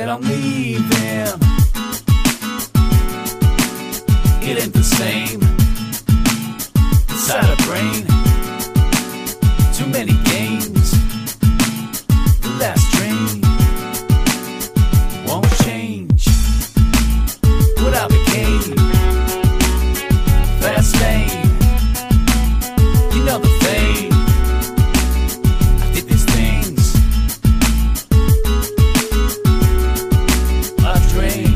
that I'm leaving. It ain't the same inside her brain. Too many games. The last train won't change what I became. Fast lane, you know the fame. I did these things a drain.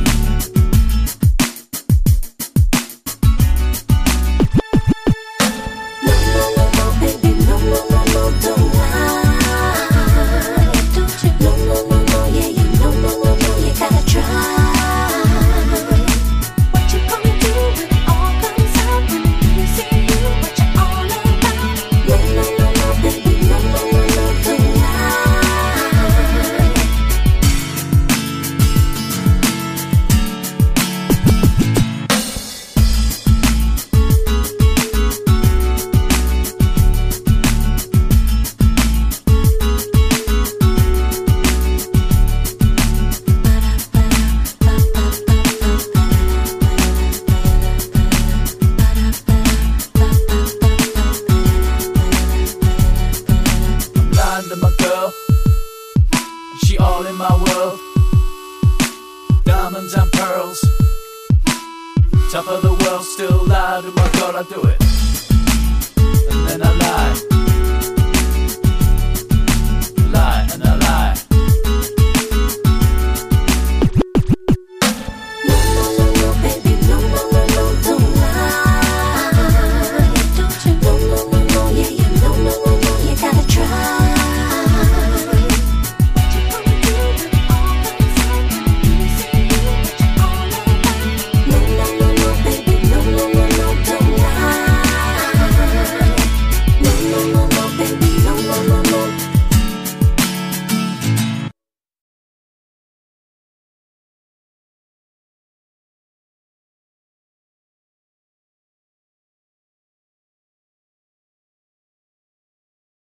To my girl, she all in my world. Diamonds and pearls, top of the world. Still lie to my girl, I do it, and then I lie.